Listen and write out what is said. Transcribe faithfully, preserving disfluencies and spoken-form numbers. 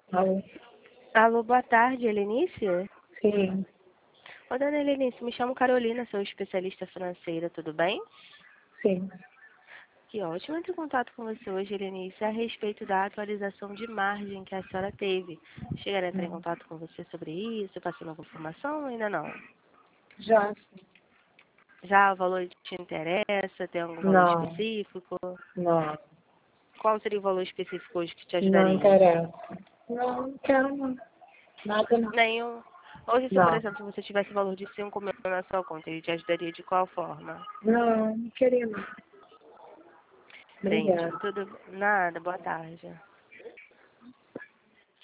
Alô? Alô, boa tarde, Helenice? Sim, Ô, dona Helenice, me chamo Carolina, sou especialista financeira, tudo bem? sim. Que ótimo entrar em contato com você hoje, Helenice, a respeito da atualização de margem que a senhora teve. Chegaram a entrar em Hum. contato com você sobre isso, passando alguma informação ou ainda não? Já? Já o valor te interessa? Tem algum valor Não, específico? não. Qual seria o valor específico hoje que te Não ajudaria? interessa. Não, não quero não. Nada não. Nenhum. Hoje, se por Não, exemplo, você tivesse valor de cinco mil na sua conta, ele te ajudaria de qual forma? não, não queria não. Entendi. Obrigada. Tudo. Nada, boa tarde.